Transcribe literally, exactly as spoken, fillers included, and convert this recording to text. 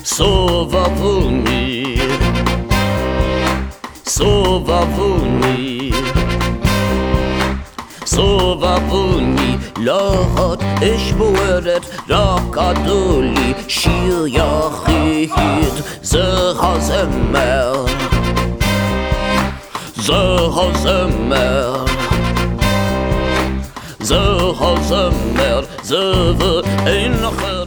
סובבוני, סובבוני, סובבוני, להט אש בוערת רקדו לי שיר יחיד, זה הזמר, זה הזמר, זה הזמר, זה ואין אחר.